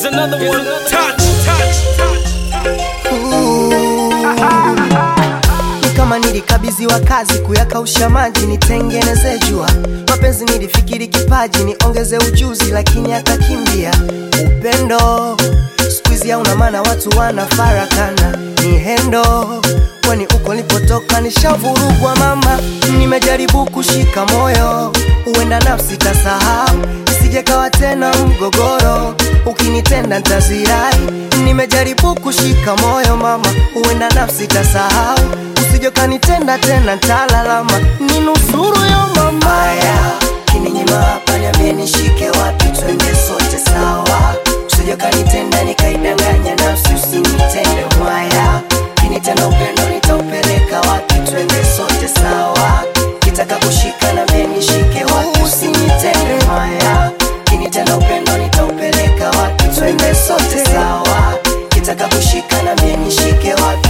another one. Touch. Ni kama nilikabidhiwa kazi kuyakausha maji nitengeneze jua. Mapenzi nilifikiri kipaji niongeze ujuzi lakini akakimbia. Upendo squeeze hauna maana watu wanafarakana. Ni hendo kwani uko nilipotoka nishavurugwa mama. Nimejaribu kushika moyo huenda nafsi tasahau. Isije kawa tena mgogoro ukinitenda ntazirai. Nimejaribu kushika moyo mama huenda nafsi tasahau. Usije kanitenda tena ntalalama ninusuru yo mama. Aya kininyima hapa niambie nishike wapi twende sote sawa. Usije kanitenda nikaidanganya nafsi usinitende mwaya. Kinitenda upendo nitaupeleka wapi twende sote sawa. Kitaka kushika na mimi nishike wapi usinitende mwaya. Kinitenda upendo nitaupeleka wapi twende sote sawa. Kitaka kushika na mimi nishike wapi.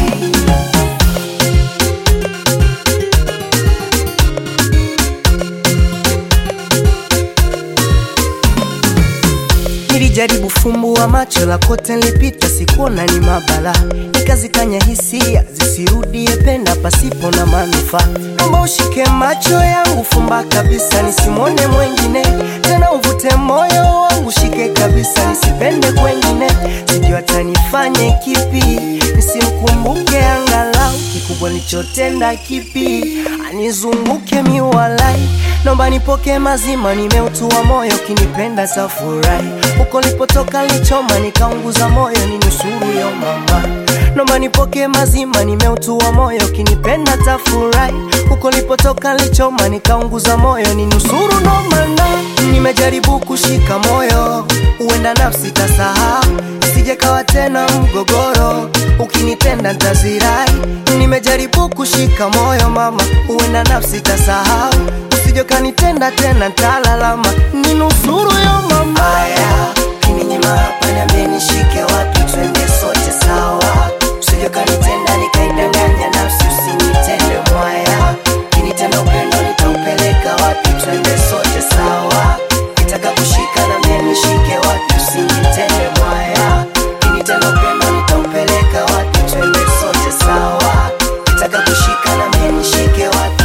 Nilijaribu fumbua macho la kote nilipita sikuona ni mabala. Nikazikanya hisia zisirudie penda pasipo na manufaa. Naomba ushike macho yangu fumba kabisa nisimwone mwengine. Tena uvute moyo wangu shike kabisa nisipende kwengine. Sijui hata nifanye kipi nisimkumbuke angalau. Kikubwa nilichotenda kipi anizunguke miwalai. Naomba nipoke mazima nimeutua moyo kinipenda tafurahi. Uko lipotoka lichoma nikaunguza moyo ninusuru yo mama. Naomba nipoke mazima nimeutua moyo kinipenda tafurahi. Uko lipotoka lichoma nikaunguza moyo ninusuru no mana. Nimejaribu kushika moyo huenda nafsi tasahau. Isije kawa tena mgogoro ukinitenda ntazirai. Nimejaribu kushika moyo mama huenda nafsi tasahau. Usije kanitenda tena ntalalama ninusuru yo mama. Aya kininyima hapa niambie nishike wapi twende sote sawa. Usije kanitenda nikaidanganya nafsi usinitende mwaya. Kinitenda upendo nitaupeleka wapi twende sote sawa. Kitaka kushika na mimi nishike wapi usinitende mwaya. Kinitenda upendo nitaupeleka wapi twende sote sawa. Kitaka kushika na mimi nishike wapi.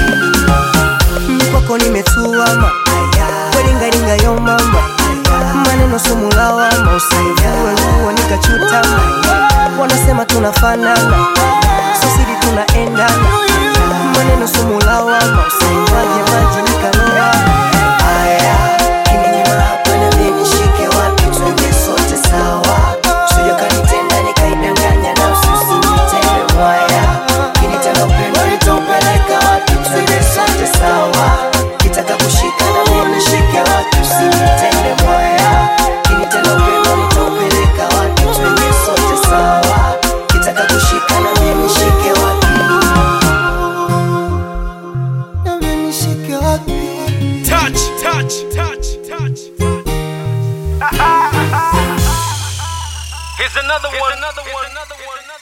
Kwako nimetuama welingalinga yo mama. Maneno sumu lawama usaivue nguo nikachutama. Wanasema tunafanana sosidi tunaendana. Maneno sumu lawama usaivage maji nikaloa. Aya kininyima hapa na mimi nishike wapi twende sote sawa. Usije kanitenda nikaidanganya nafsi usinitende mwaya. Kinitenda upendo nitaupeleka wapi twende sote sawa. Kitaka kushika na mimi nishike wapi usinitende mwaya. Kinitenda upendo nitaupeleka wapi twende sote sawa. Kitaka kushika na mimi nishike wapi. Na mimi nishike wapi. Touch. Here's another one.